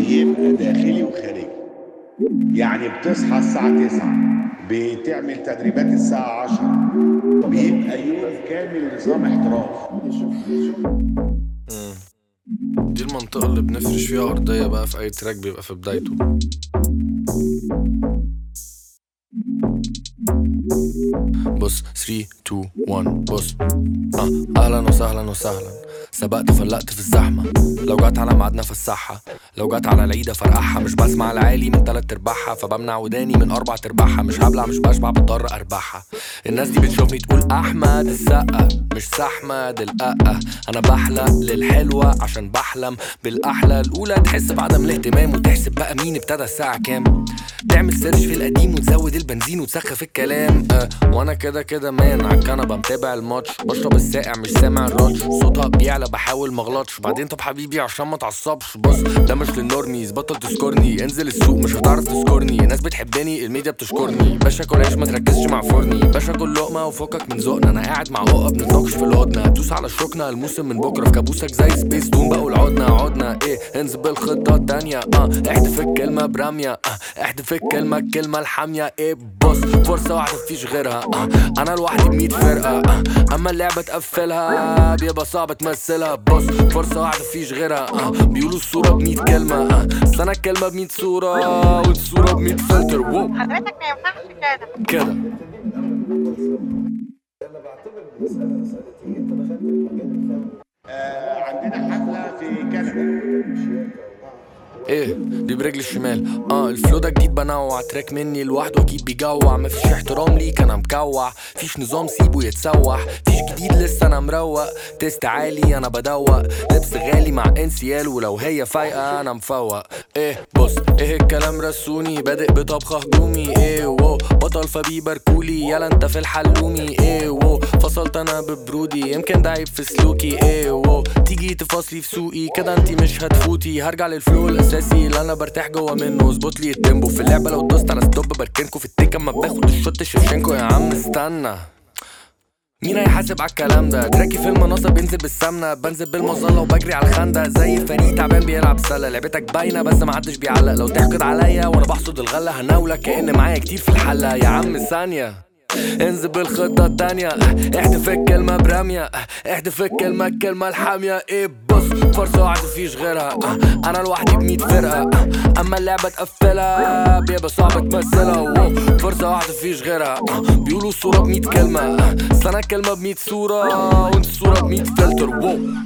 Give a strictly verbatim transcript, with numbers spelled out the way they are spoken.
بيبقى داخلي وخارجي. يعني بتصحى الساعة تسعة، بتعمل تدريبات الساعة عشرة، بيبقى يوم كامل نظام احتراف. مم. دي المنطقة اللي بنفرش فيها أرضية بقى في أي تراك بيبقى في بدايته. بص ثلاثة اتنين واحد بص آه. أهلا وسهلا وسهلا، سبقت فلقت في الزحمة، لو جات على ميعادنا فالسحة، لو جات على العيدة فرقعها، مش بسمع العالي من تلات ارباعها، فبمنع وداني من اربع ارباعها، مش هبلع مش بشبع بضطر ارباحها. الناس دي بتشوفني تقول احمد السقا، مش سحمد الققة. انا بحلق للحلوة عشان بحلم بالاحلى، الاولى تحس بعدم الاهتمام وتحسب بقى مين ابتدى الساعة كام، تعمل سيرش في القديم وتزود البنزين وتسخف الكلام. أه وانا كده كده مان على الكنبة متابع الماتش، بشرب الساقع مش سامع الراتش، صوتها بيعلى بحاول مغلطش، بعدين طب حبيبي عشان ما تعصبش. بص ده مش للنورميز، بطل تسكرني، انزل السوق مش هتعرف تسكرني، ناس بتحبني الميديا بتشكرني، باشا كل عيش ما تركزش مع فرني، باشا كل لقمة وفكك من ذوقنا، انا قاعد مع عقب بنتناقش في الهدنة، هتدوس على شوكنا الموسم من بكرة في كابوسك زي سبيس تون بقوا العدنا عدنا ايه، انزل بالخطة التانية اه، احدف الكلمة برمية اه، احدف الكلمة الكلمة الحامية ايه. بص فرصة واحدة مفيش غيرها اه، انا لوحدي بميت فرقة اه، اما اللعبة تقفلها بيبقى صعب تمثلها. بص فرصة واحدة مفيش غيرها اه، بيقولوا الصورة بميت كلمة اه، بس انا الكلمة بميت صورة والصورة بميت فلتر. وو حضرتك ما ينفعش كده كده. انا بعتبر المساله مسالتي انت دخلت المجال الفني. آه عندنا حفلة في كندا. ايه دي برجل الشمال اه، الفلو ده جديد بنوع، تراك مني لوحده اكيد بيجوع، مفيش احترام ليك انا مكوع، فيش نظام سيبه يتسوح، فيش جديد لسه انا مروق، تيست عالي انا بدوق، لبس غالي مع انسيال ولو هي فايقه انا مفوق. ايه بص ايه الكلام رسوني، بادئ بطبخه هجومي ايه وو، بطل فبيباركولي يلا انت في الحلومي ايه وو، فصلت انا ببرودي يمكن ده عيب في سلوكي ايه وو، تيجي تفاصلي في سوقي كده انتي مش هتفوتي، هرجع للفلو الاساسي اللي انا برتاح جوا منه، اظبط لي التيمبو في اللعبه لو دوست على ستوب بركنكو في التيك اما باخد الشوت شفشنكو. يا عم استنى مين هيحاسب على الكلام ده، تراكي في المناصب بينزل بالسمنه، بنزل بالمظله وبجري على الخندق زي فريق تعبان بيلعب سله، لعبتك باينه بس محدش بيعلق، لو تحقد عليا وانا بحصد الغله هناولك كأن معايا كتير في الحله. يا عم ثانيه انزل بالخطة التانية، احدف الكلمة برمية، احدف الكلمة الكلمة الحامية ايه. بص فرصة واحدة مفيش غيرها انا لوحدي بميت فرقة، اما اللعبة تقفلها بيبقى صعب تمثلها. فرصة واحدة مفيش غيرها، بيقولوا الصورة بميت كلمة، بس انا الكلمة بميت صورة وانت الصورة بميت فلتر.